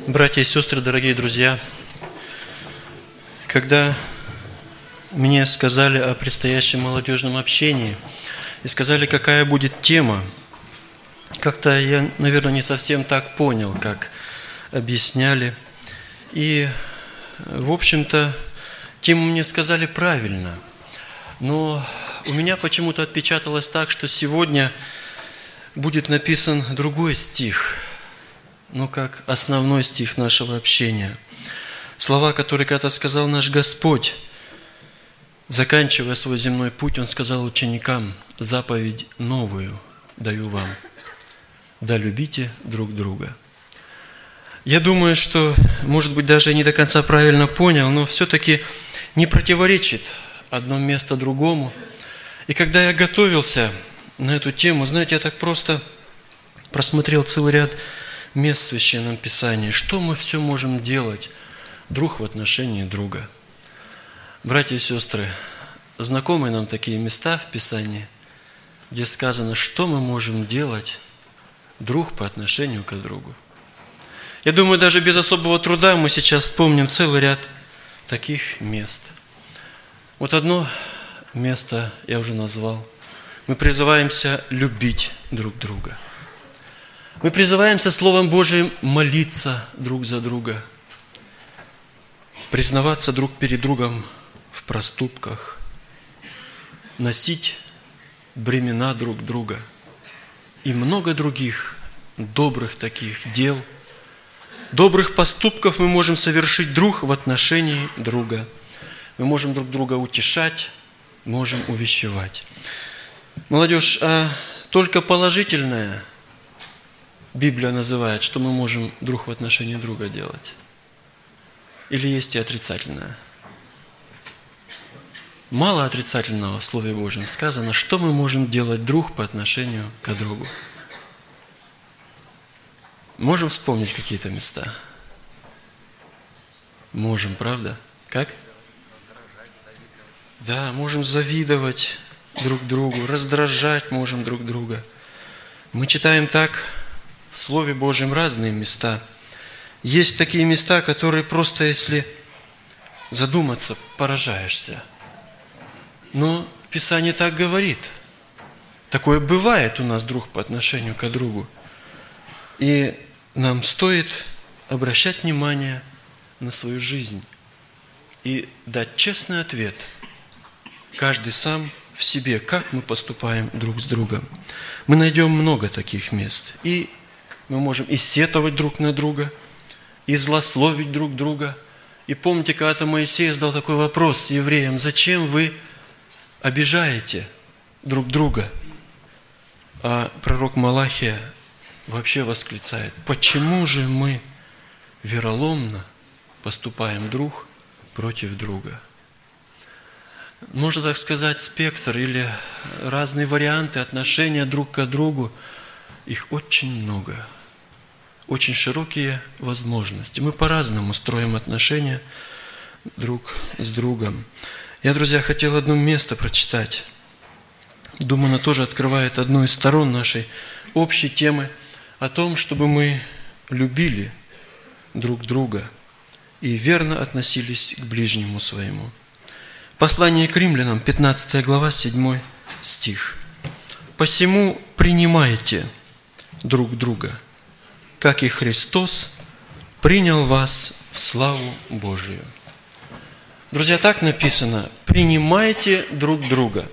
Братья и сестры, дорогие друзья, когда мне сказали о предстоящем молодежном общении и сказали, какая будет тема, как-то я, наверное, не совсем так понял, как объясняли. И, в общем-то, тему мне сказали правильно, но у меня почему-то отпечаталось так, что сегодня будет написан другой стих, как основной стих нашего общения. Слова, которые когда-то сказал наш Господь, заканчивая свой земной путь, Он сказал ученикам: «Заповедь новую даю вам, да любите друг друга». Я думаю, что, может быть, даже не до конца правильно понял, но все-таки не противоречит одно место другому. И когда я готовился на эту тему, знаете, я так просто просмотрел целый ряд мест в Священном Писании. Что мы все можем делать друг в отношении друга? Братья и сестры, знакомы нам такие места в Писании, где сказано, что мы можем делать друг по отношению к другу. Я думаю, даже без особого труда мы сейчас вспомним целый ряд таких мест. Вот одно место я уже назвал. Мы призываемся любить друг друга. Мы призываемся Словом Божиим молиться друг за друга, признаваться друг перед другом в проступках, носить бремена друг друга и много других добрых таких дел, добрых поступков мы можем совершить друг в отношении друга. Мы можем друг друга утешать, можем увещевать. Молодежь, а только положительное Библия называет, что мы можем друг в отношении друга делать? Или есть и отрицательное? Мало отрицательного в Слове Божьем сказано, что мы можем делать друг по отношению к другу. Можем вспомнить какие-то места? Можем, правда? Как? Да, можем завидовать друг другу, раздражать можем друг друга. Мы читаем так в Слове Божьем разные места. Есть такие места, которые просто, если задуматься, поражаешься. Но Писание так говорит. Такое бывает у нас друг по отношению к другу. И нам стоит обращать внимание на свою жизнь и дать честный ответ, каждый сам в себе, как мы поступаем друг с другом. Мы найдем много таких мест. И мы можем и сетовать друг на друга, и злословить друг друга. И помните, когда-то Моисей задал такой вопрос евреям: зачем вы обижаете друг друга? А пророк Малахия вообще восклицает: почему же мы вероломно поступаем друг против друга? Можно так сказать, спектр или разные варианты отношения друг к другу, их очень много. Очень широкие возможности. Мы по-разному строим отношения друг с другом. Я, друзья, хотел одно место прочитать. Думаю, оно тоже открывает одну из сторон нашей общей темы о том, чтобы мы любили друг друга и верно относились к ближнему своему. Послание к Римлянам, 15 глава, 7 стих. «Посему принимайте друг друга, как и Христос принял вас в славу Божию». Друзья, так написано: принимайте друг друга.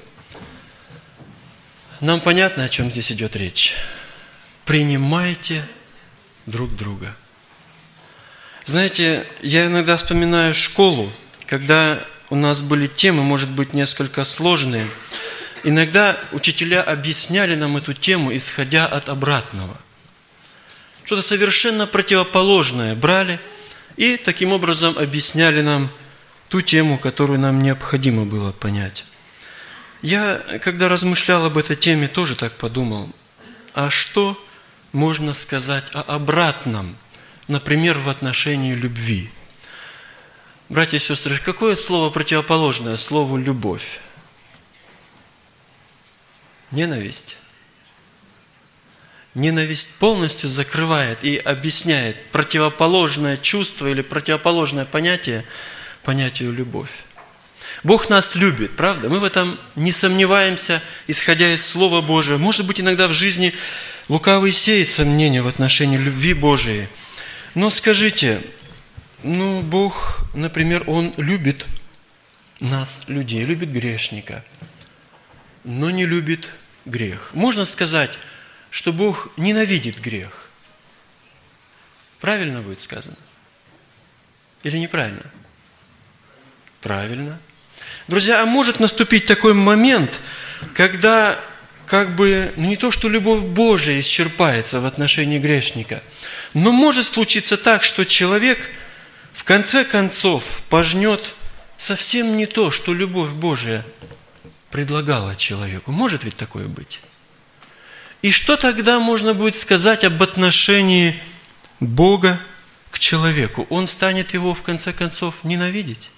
Нам понятно, о чем здесь идет речь. Принимайте друг друга. Знаете, я иногда вспоминаю школу, когда у нас были темы, может быть, несколько сложные. Иногда учителя объясняли нам эту тему, исходя от обратного. Что-то совершенно противоположное брали и таким образом объясняли нам ту тему, которую нам необходимо было понять. Я, когда размышлял об этой теме, тоже так подумал: а что можно сказать о обратном, например, в отношении любви? Братья и сестры, какое слово противоположное слову «любовь»? Ненависть. Ненависть полностью закрывает и объясняет противоположное чувство или противоположное понятие понятию любовь. Бог нас любит, правда? Мы в этом не сомневаемся, исходя из Слова Божьего. Может быть, иногда в жизни лукавый сеет сомнения в отношении любви Божией. Но скажите, Бог, например, Он любит нас, людей, любит грешника, но не любит грех. Можно сказать, что Бог ненавидит грех. Правильно будет сказано? Или неправильно? Правильно. Друзья, а может наступить такой момент, когда не то, что любовь Божия исчерпается в отношении грешника, но может случиться так, что человек в конце концов пожнет совсем не то, что любовь Божия предлагала человеку. Может ведь такое быть? И что тогда можно будет сказать об отношении Бога к человеку? Он станет его в конце концов ненавидеть?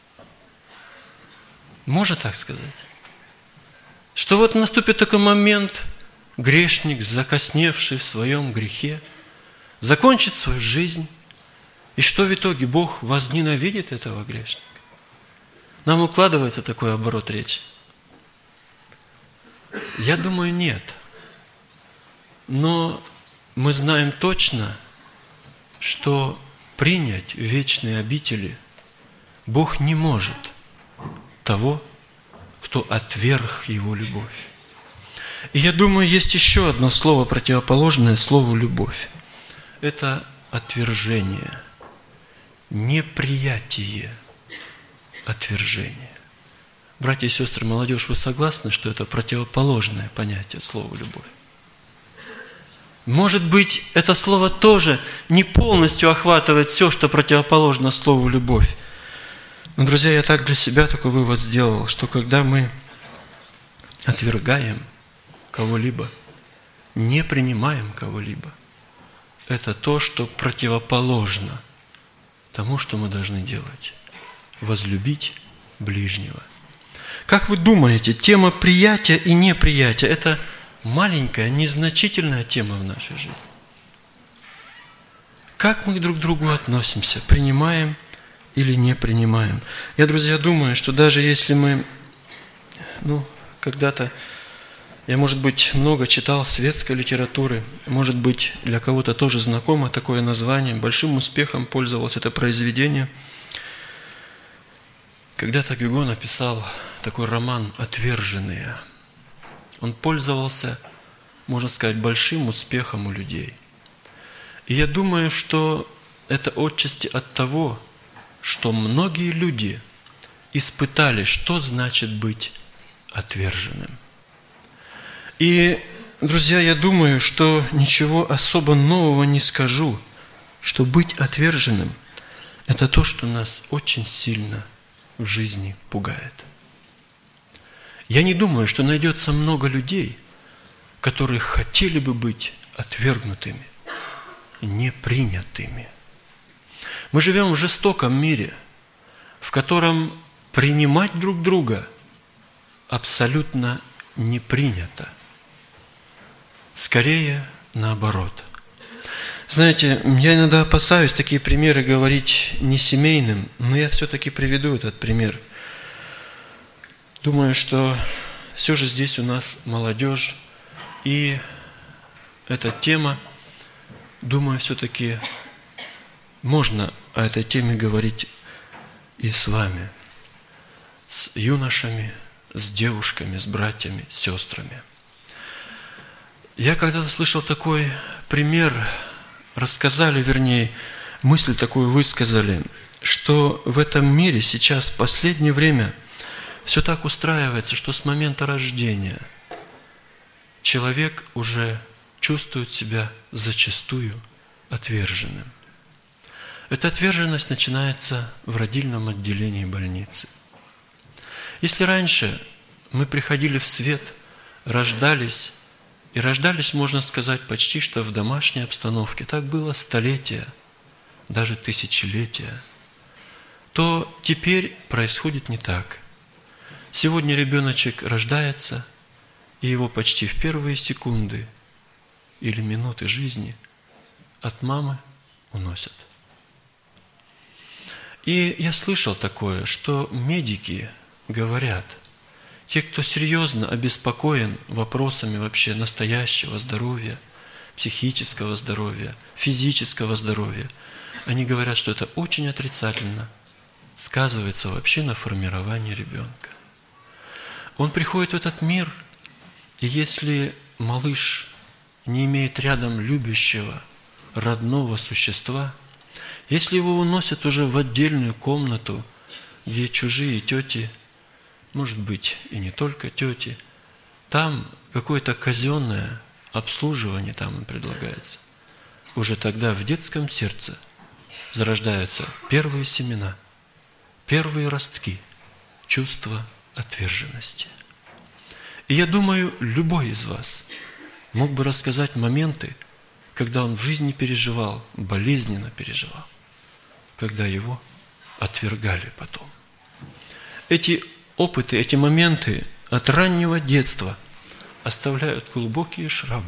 Можно так сказать? Что вот наступит такой момент, грешник, закосневший в своем грехе, закончит свою жизнь, и что в итоге? Бог возненавидит этого грешника. Нам укладывается такой оборот речи? Я думаю, нет. Но мы знаем точно, что принять вечные обители Бог не может того, кто отверг Его любовь. И я думаю, есть еще одно слово, противоположное слову «любовь». Это отвержение, неприятие, отвержение. Братья и сестры, молодежь, вы согласны, что это противоположное понятие слова «любовь»? Может быть, это слово тоже не полностью охватывает все, что противоположно слову «любовь». Но, друзья, я так для себя такой вывод сделал, что когда мы отвергаем кого-либо, не принимаем кого-либо, это то, что противоположно тому, что мы должны делать. Возлюбить ближнего. Как вы думаете, тема приятия и неприятия – это маленькая, незначительная тема в нашей жизни? Как мы друг к другу относимся? Принимаем или не принимаем? Я, друзья, думаю, что даже если мы, когда-то, я, может быть, много читал светской литературы, может быть, для кого-то тоже знакомо такое название, большим успехом пользовалось это произведение. Когда-то Гюго написал такой роман «Отверженные». Он пользовался, можно сказать, большим успехом у людей. И я думаю, что это отчасти от того, что многие люди испытали, что значит быть отверженным. И, друзья, я думаю, что ничего особо нового не скажу, что быть отверженным – это то, что нас очень сильно в жизни пугает. Я не думаю, что найдется много людей, которые хотели бы быть отвергнутыми, непринятыми. Мы живем в жестоком мире, в котором принимать друг друга абсолютно не принято. Скорее наоборот. Знаете, я иногда опасаюсь такие примеры говорить не семейным, но я все-таки приведу этот пример. Думаю, что все же здесь у нас молодежь, и эта тема, думаю, все-таки можно о этой теме говорить и с вами, с юношами, с девушками, с братьями, с сестрами. Я когда-то слышал такой пример, рассказали, вернее, мысль такую высказали, что в этом мире сейчас, в последнее время, все так устраивается, что с момента рождения человек уже чувствует себя зачастую отверженным. Эта отверженность начинается в родильном отделении больницы. Если раньше мы приходили в свет, рождались, и рождались, можно сказать, почти что в домашней обстановке, так было столетия, даже тысячелетия, то теперь происходит не так. Сегодня ребеночек рождается, и его почти в первые секунды или минуты жизни от мамы уносят. И я слышал такое, что медики говорят, те, кто серьезно обеспокоен вопросами вообще настоящего здоровья, психического здоровья, физического здоровья, они говорят, что это очень отрицательно сказывается вообще на формировании ребенка. Он приходит в этот мир, и если малыш не имеет рядом любящего, родного существа, если его уносят уже в отдельную комнату, где чужие тети, может быть, и не только тети, там какое-то казенное обслуживание там им предлагается, уже тогда в детском сердце зарождаются первые семена, первые ростки чувства отверженности. И я думаю, любой из вас мог бы рассказать моменты, когда он в жизни переживал, болезненно переживал, когда его отвергали потом. Эти опыты, эти моменты от раннего детства оставляют глубокие шрамы.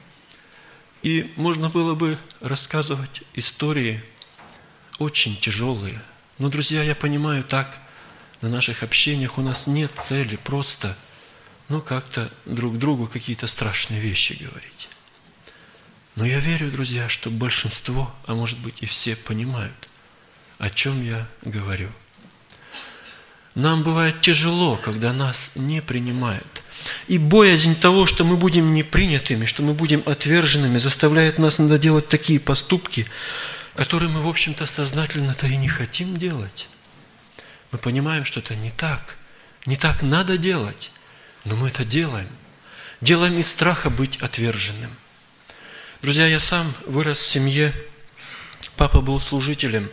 И можно было бы рассказывать истории очень тяжелые. Но, друзья, я понимаю, так на наших общениях у нас нет цели просто, как-то друг другу какие-то страшные вещи говорить. Но я верю, друзья, что большинство, а может быть и все понимают, о чем я говорю. Нам бывает тяжело, когда нас не принимают. И боязнь того, что мы будем непринятыми, что мы будем отверженными, заставляет нас иногда делать такие поступки, которые мы, в общем-то, сознательно-то и не хотим делать. Мы понимаем, что это не так надо делать, но мы это делаем. Делаем из страха быть отверженным. Друзья, я сам вырос в семье, папа был служителем.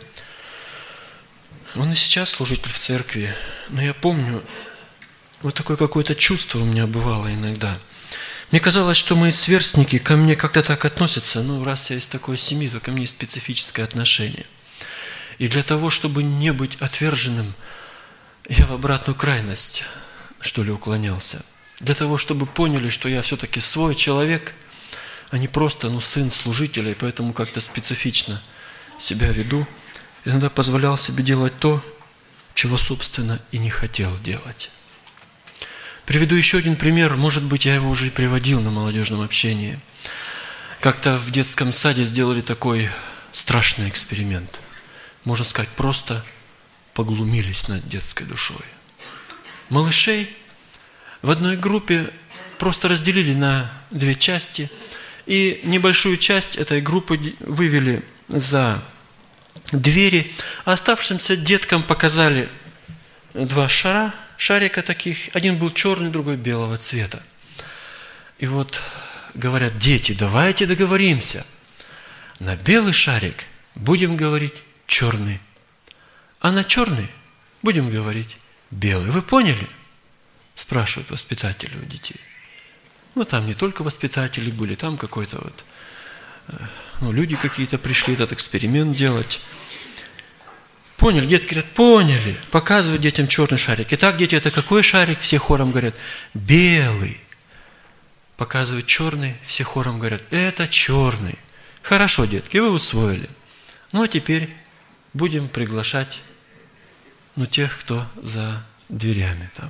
Он и сейчас служитель в церкви, но я помню, вот такое какое-то чувство у меня бывало иногда. Мне казалось, что мои сверстники ко мне как-то так относятся, раз я из такой семьи, то ко мне есть специфическое отношение. И для того, чтобы не быть отверженным, я в обратную крайность, уклонялся. Для того, чтобы поняли, что я все-таки свой человек, а не просто, сын служителя, и поэтому как-то специфично себя веду, иногда позволял себе делать то, чего, собственно, и не хотел делать. Приведу еще один пример, может быть, я его уже и приводил на молодежном общении. Как-то в детском саде сделали такой страшный эксперимент. Можно сказать, просто поглумились над детской душой. Малышей в одной группе просто разделили на две части, и небольшую часть этой группы вывели за двери, а оставшимся деткам показали два шарика таких. Один был черный, другой белого цвета. И вот говорят: дети, давайте договоримся. На белый шарик будем говорить черный, а на черный будем говорить белый. Вы поняли? Спрашивают воспитатели у детей. Там не только воспитатели были, там какой-то люди какие-то пришли этот эксперимент делать. Поняли? Детки говорят: поняли. Показывают детям черный шарик. Итак, дети, это какой шарик? Все хором говорят: белый. Показывают черный, все хором говорят: это черный. Хорошо, детки, вы усвоили. А теперь будем приглашать тех, кто за дверями там.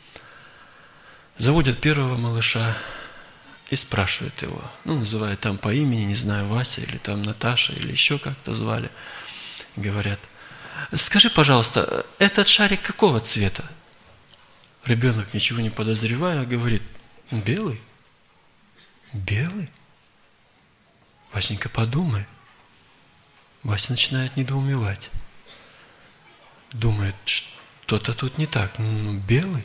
Заводят первого малыша и спрашивают его, называют там по имени, не знаю, Вася или там Наташа, или еще как-то звали. Говорят: скажи, пожалуйста, этот шарик какого цвета? Ребенок, ничего не подозревая, говорит: белый. Белый? Васенька, подумай. Вася начинает недоумевать. Думает, что-то тут не так. Белый?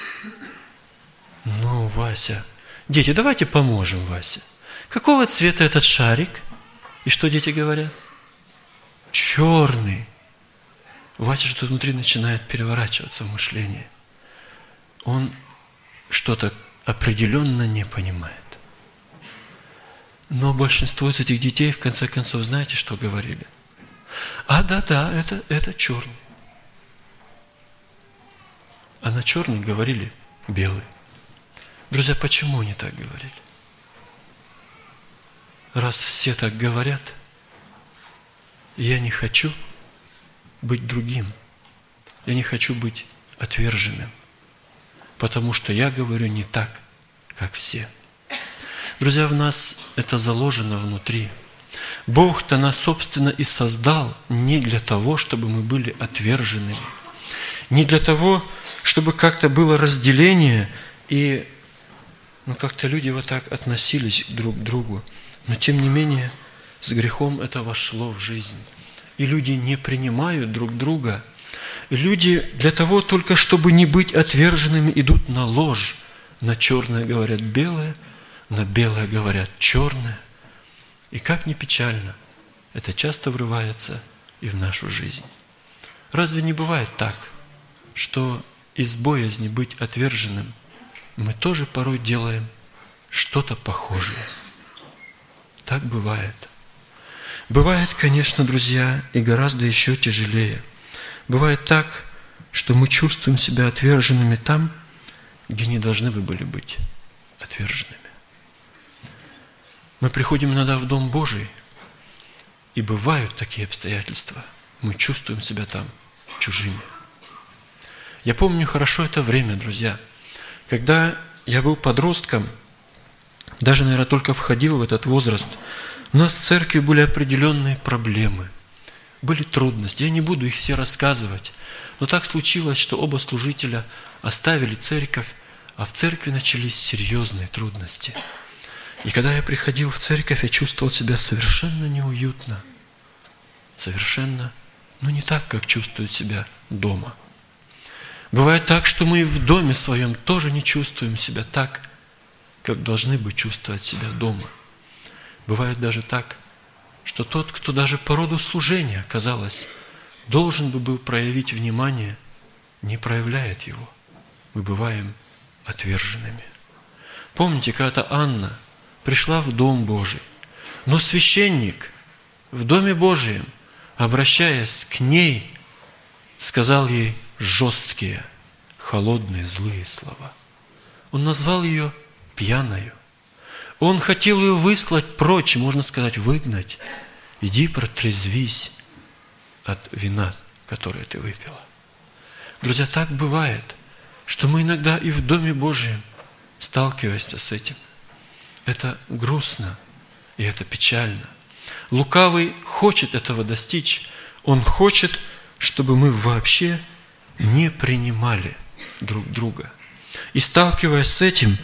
Вася. Дети, давайте поможем Васе. Какого цвета этот шарик? И что дети говорят? Черный. Вася что-то внутри начинает переворачиваться в мышлении. Он что-то определенно не понимает. Но большинство из этих детей, в конце концов, знаете, что говорили? Да, это черный. А на черный говорили белый. Друзья, почему они так говорили? раз все так говорят, я не хочу быть другим. Я не хочу быть отверженным, потому что я говорю не так, как все. Друзья, в нас это заложено внутри. Бог-то нас, собственно, и создал не для того, чтобы мы были отверженными, не для того, чтобы как-то было разделение и как-то люди вот так относились друг к другу. Но тем не менее, с грехом это вошло в жизнь. И люди не принимают друг друга. И люди для того только, чтобы не быть отверженными, идут на ложь. На черное говорят белое, на белое говорят черное. И как ни печально, это часто врывается и в нашу жизнь. Разве не бывает так, что из боязни быть отверженным мы тоже порой делаем что-то похожее? Так бывает. Бывает, конечно, друзья, и гораздо еще тяжелее. Бывает так, что мы чувствуем себя отверженными там, где не должны бы были быть отверженными. Мы приходим иногда в Дом Божий, и бывают такие обстоятельства. Мы чувствуем себя там чужими. Я помню хорошо это время, друзья, когда я был подростком, даже, наверное, только входил в этот возраст, у нас в церкви были определенные проблемы, были трудности. Я не буду их все рассказывать, но так случилось, что оба служителя оставили церковь, а в церкви начались серьезные трудности. И когда я приходил в церковь, я чувствовал себя совершенно неуютно, совершенно, не так, как чувствует себя дома. Бывает так, что мы и в доме своем тоже не чувствуем себя так, как должны бы чувствовать себя дома. Бывает даже так, что тот, кто даже по роду служения, казалось, должен бы был проявить внимание, не проявляет его. Мы бываем отверженными. Помните, когда Анна пришла в Дом Божий, но священник в Доме Божьем, обращаясь к ней, сказал ей жесткие, холодные, злые слова. Он назвал ее пьяною. Он хотел ее выслать прочь, можно сказать, выгнать. Иди протрезвись от вина, которое ты выпила. Друзья, так бывает, что мы иногда и в Доме Божьем сталкиваемся с этим. Это грустно и это печально. Лукавый хочет этого достичь. Он хочет, чтобы мы вообще не принимали друг друга. И сталкиваясь с этим,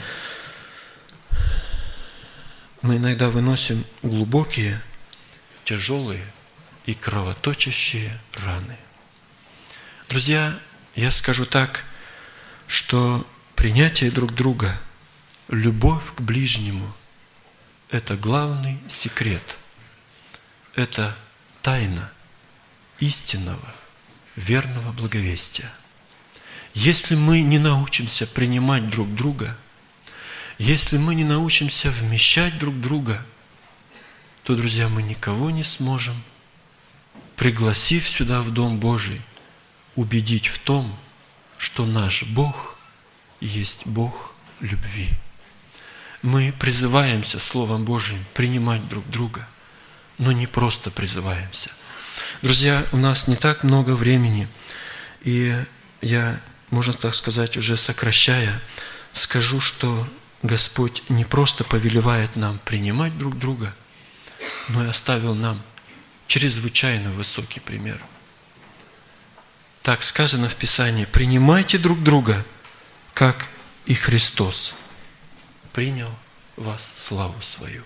мы иногда выносим глубокие, тяжелые и кровоточащие раны. Друзья, я скажу так, что принятие друг друга, любовь к ближнему – это главный секрет. Это тайна истинного, верного благовестия. Если мы не научимся принимать друг друга, если мы не научимся вмещать друг друга, то, друзья, мы никого не сможем, пригласив сюда в Дом Божий, убедить в том, что наш Бог есть Бог любви. Мы призываемся Словом Божьим принимать друг друга, но не просто призываемся. Друзья, у нас не так много времени, и я, можно так сказать, уже сокращая, скажу, что Господь не просто повелевает нам принимать друг друга, но и оставил нам чрезвычайно высокий пример. Так сказано в Писании: принимайте друг друга, как и Христос принял вас в славу свою.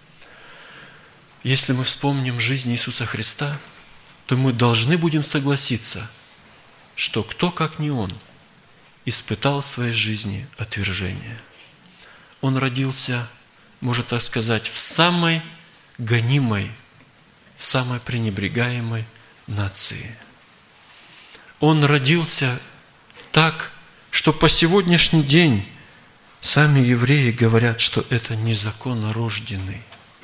Если мы вспомним жизнь Иисуса Христа, то мы должны будем согласиться, что кто, как не Он, испытал в своей жизни отвержение. Он родился, можно так сказать, в самой гонимой, в самой пренебрегаемой нации. Он родился так, что по сегодняшний день сами евреи говорят, что это незаконно рожденный.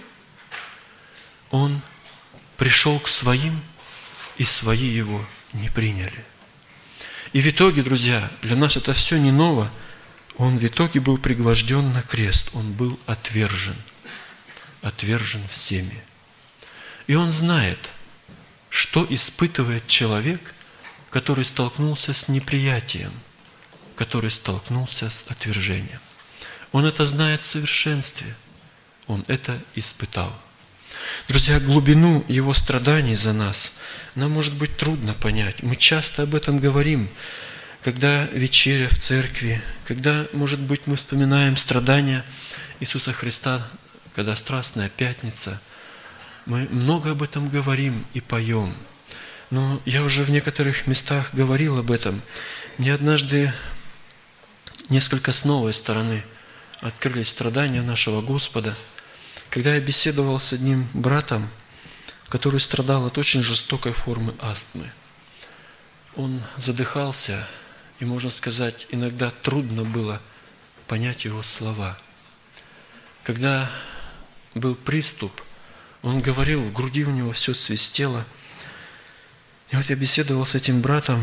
Он пришел к своим, и свои его не приняли. И в итоге, друзья, для нас это все не ново. Он в итоге был пригвожден на крест, он был отвержен. отвержен всеми. И Он знает, что испытывает человек, который столкнулся с неприятием, который столкнулся с отвержением. Он это знает в совершенстве. Он это испытал. Друзья, глубину Его страданий за нас нам может быть трудно понять. Мы часто об этом говорим, когда вечеря в церкви, когда, может быть, мы вспоминаем страдания Иисуса Христа, когда Страстная Пятница. Мы много об этом говорим и поем. Но я уже в некоторых местах говорил об этом. Мне однажды несколько с новой стороны открылись страдания нашего Господа, когда я беседовал с одним братом, который страдал от очень жестокой формы астмы. Он задыхался, и, можно сказать, иногда трудно было понять его слова. Когда был приступ, он говорил, в груди у него все свистело. И вот я беседовал с этим братом,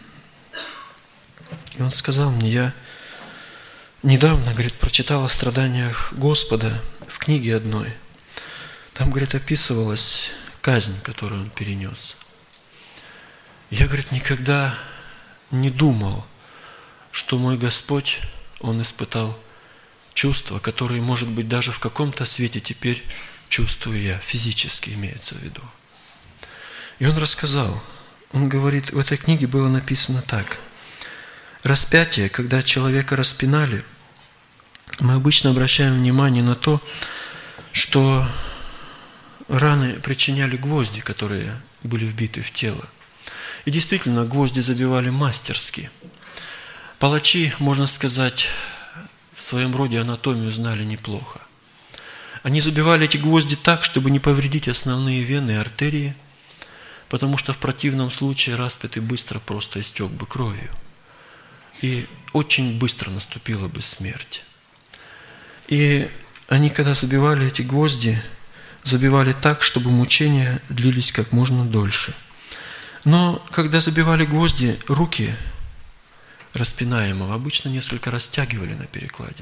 и он сказал мне, я недавно, говорит, прочитал о страданиях Господа в книге одной. Там, говорит, описывалась казнь, которую Он перенес. Я, говорит, никогда не думал, что мой Господь, Он испытал чувства, которые, может быть, даже в каком-то свете теперь чувствую я, физически имеется в виду. И он рассказал, он говорит, в этой книге было написано так. Распятие, когда человека распинали, мы обычно обращаем внимание на то, что раны причиняли гвозди, которые были вбиты в тело. И действительно, гвозди забивали мастерски. Палачи, можно сказать, в своем роде анатомию знали неплохо. Они забивали эти гвозди так, чтобы не повредить основные вены и артерии, потому что в противном случае распятый быстро просто истек бы кровью. И очень быстро наступила бы смерть. И они, когда забивали эти гвозди, забивали так, чтобы мучения длились как можно дольше. Но когда забивали гвозди, руки распинаемого обычно несколько растягивали на перекладине.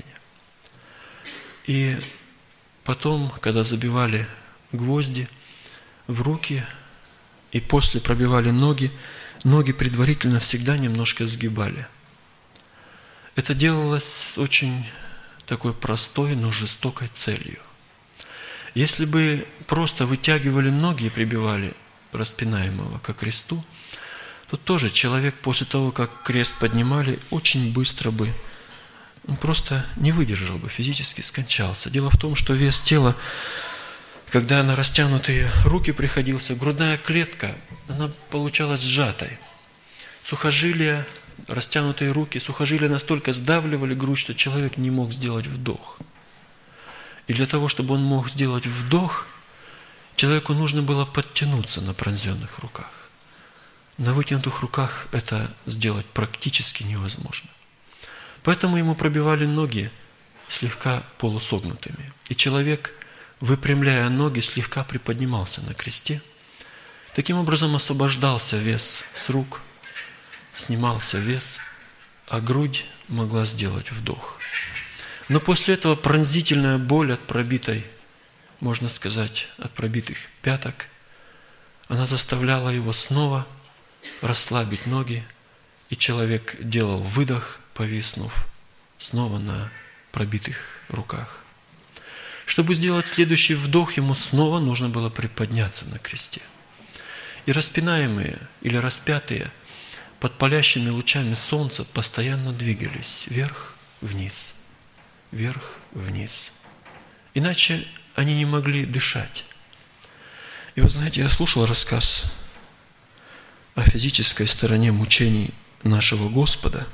И потом, когда забивали гвозди в руки и после пробивали ноги, ноги предварительно всегда немножко сгибали. Это делалось с очень такой простой, но жестокой целью. Если бы просто вытягивали ноги и прибивали распинаемого ко кресту, то тоже человек после того, как крест поднимали, очень быстро бы просто не выдержал бы, физически скончался. Дело в том, что вес тела, когда на растянутые руки приходился, грудная клетка, она получалась сжатой. Сухожилия, растянутые руки, сухожилия настолько сдавливали грудь, что человек не мог сделать вдох. И для того, чтобы он мог сделать вдох, человеку нужно было подтянуться на пронзенных руках. На вытянутых руках это сделать практически невозможно. Поэтому ему пробивали ноги слегка полусогнутыми. И человек, выпрямляя ноги, слегка приподнимался на кресте. Таким образом освобождался вес с рук, снимался вес, а грудь могла сделать вдох. Но после этого пронзительная боль от пробитой, можно сказать, от пробитых пяток, она заставляла его снова расслабить ноги, и человек делал выдох, повиснув снова на пробитых руках. Чтобы сделать следующий вдох, ему снова нужно было приподняться на кресте. И распинаемые или распятые под палящими лучами солнца постоянно двигались вверх-вниз, вверх-вниз. Иначе они не могли дышать. И вы знаете, я слушал рассказ о физической стороне мучений нашего Господа,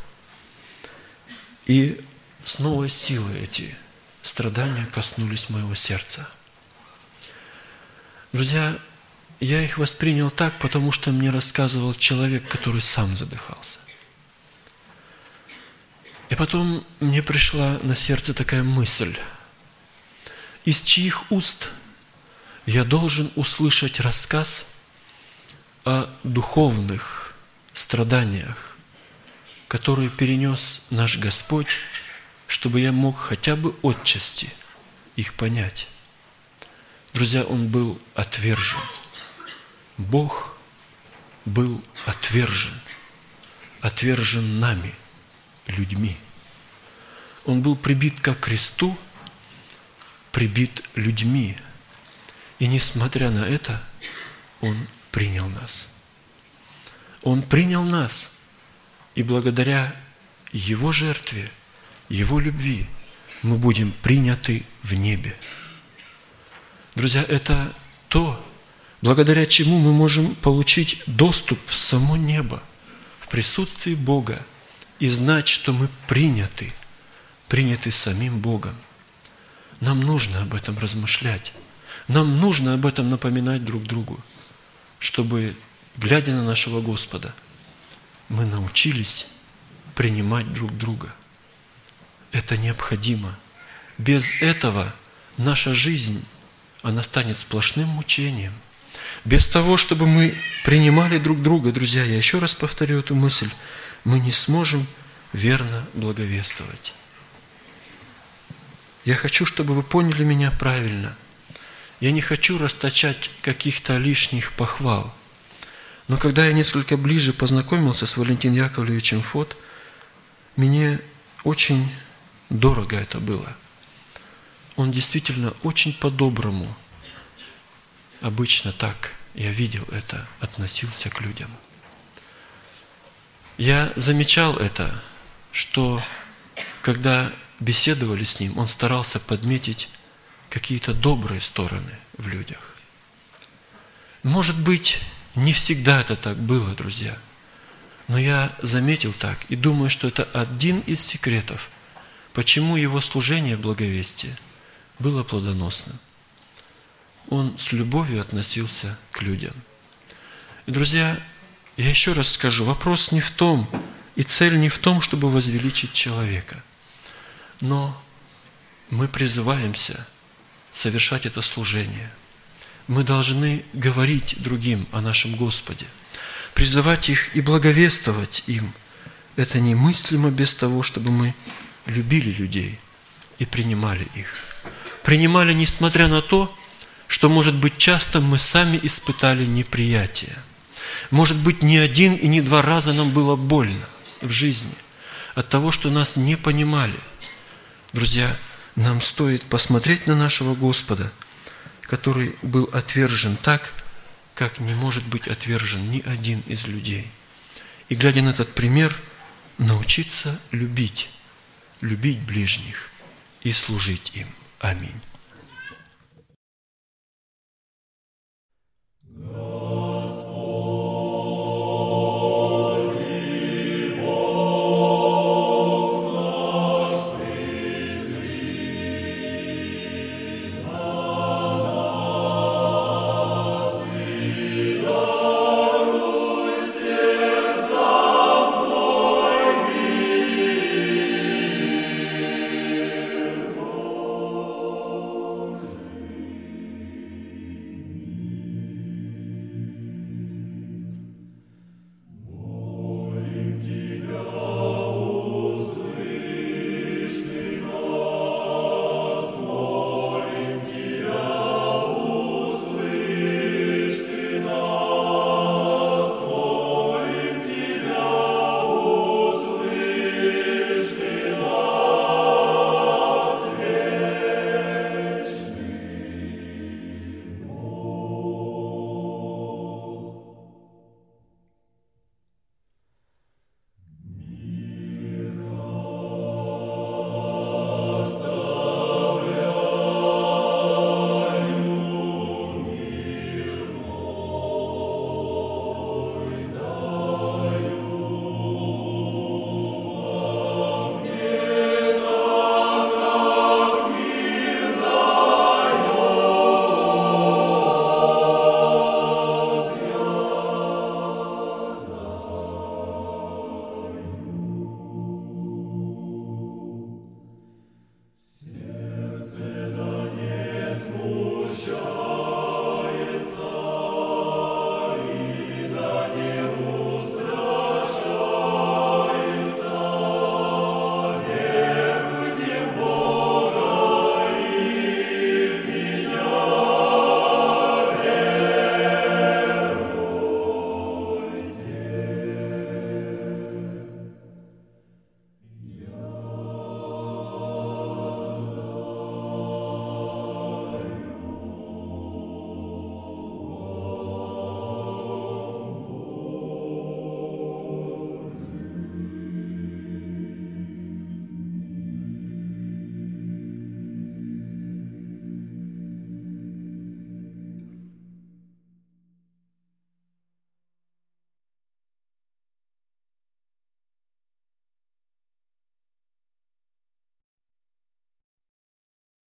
и с новой силой эти страдания коснулись моего сердца. Друзья, я их воспринял так, потому что мне рассказывал человек, который сам задыхался. И потом мне пришла на сердце такая мысль: из чьих уст я должен услышать рассказ о духовных страданиях, которые перенес наш Господь, чтобы я мог хотя бы отчасти их понять. Друзья, Он был отвержен. Бог был отвержен. Отвержен нами, людьми. Он был прибит ко кресту, прибит людьми. И несмотря на это, Он принял нас. Он принял нас. И благодаря Его жертве, Его любви, мы будем приняты в небе. Друзья, это то, благодаря чему мы можем получить доступ в само небо, в присутствии Бога, и знать, что мы приняты самим Богом. Нам нужно об этом размышлять. Нам нужно об этом напоминать друг другу, чтобы, глядя на нашего Господа, мы научились принимать друг друга. Это необходимо. Без этого наша жизнь, она станет сплошным мучением. Без того, чтобы мы принимали друг друга, друзья, я еще раз повторю эту мысль, мы не сможем верно благовествовать. Я хочу, чтобы вы поняли меня правильно. Я не хочу расточать каких-то лишних похвал. Но когда я несколько ближе познакомился с Валентином Яковлевичем Фот, мне очень дорого это было. Он действительно очень по-доброму, обычно так, я видел это, относился к людям. Я замечал это, что когда беседовали с ним, он старался подметить какие-то добрые стороны в людях. Может быть, не всегда это так было, друзья, но я заметил так и думаю, что это один из секретов, почему его служение в благовестии было плодоносным. Он с любовью относился к людям. И, друзья, я еще раз скажу, вопрос не в том, и цель не в том, чтобы возвеличить человека. Но мы призываемся совершать это служение. Мы должны говорить другим о нашем Господе, призывать их и благовествовать им. Это немыслимо без того, чтобы мы любили людей и принимали их. Принимали, несмотря на то, что, может быть, часто мы сами испытали неприятие. Может быть, не один и не два раза нам было больно в жизни от того, что нас не понимали. Друзья, нам стоит посмотреть на нашего Господа, который был отвержен так, как не может быть отвержен ни один из людей. И, глядя на этот пример, научиться любить ближних и служить им. Аминь.